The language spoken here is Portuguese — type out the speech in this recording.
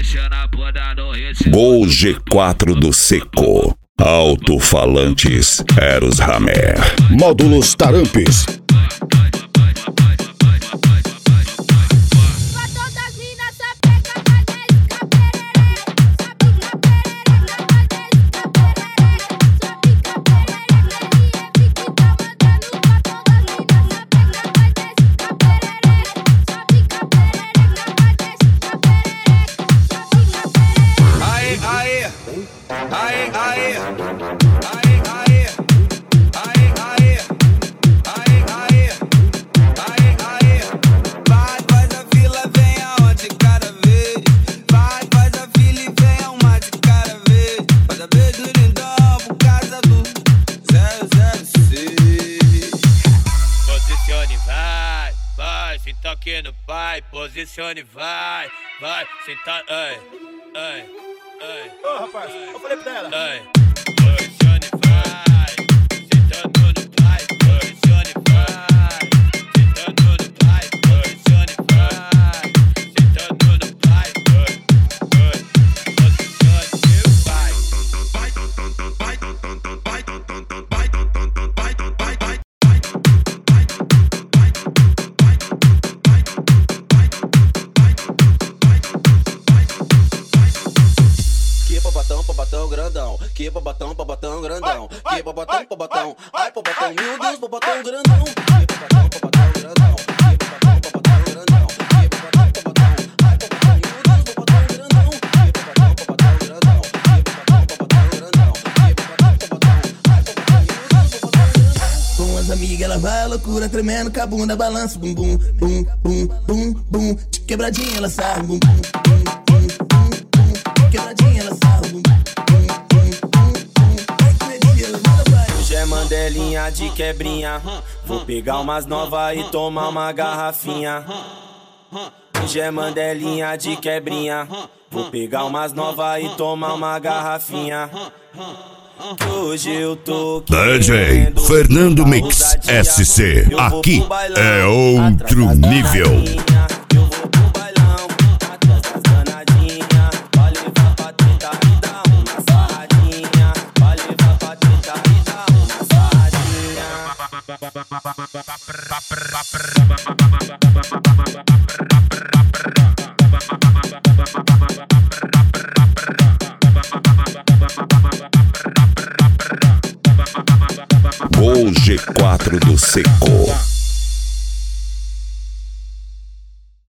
Gol G4 do Seco. Alto-falantes Eros Hammer. Módulos Tarampes. Senta aqui no pai, posicione, vai, senta, ai. Ô rapaz, eu falei pra ela. Posicione, vai, sentando no pai, posicione, vai, sentando no pai, posicione, vai, sentando no pai, Babatão grandão, que babatão grandão, que babatão, ai babatão, meu Deus, babatão grandão, que babatão grandão, que babatão grandão, que babatão, ai babatão, meu Deus, babatão grandão, que babatão grandão, que babatão grandão, que babatão, ai babatão, meu Deus, babatão grandão. Com as amigas ela vai à loucura, tremendo com a bunda, balança, bum bum, bum bum bum bum, de quebradinha ela sarra, bum bum bum bum bum, de quebradinha ela sarra, bum bum. Hoje é mandelinha de quebrinha, vou pegar umas novas e tomar uma garrafinha. Hoje é mandelinha de quebrinha, vou pegar umas novas e tomar uma garrafinha. Que hoje eu tô DJ Fernando Mix SC. Aqui é outro nível. Gol G4 do Seco.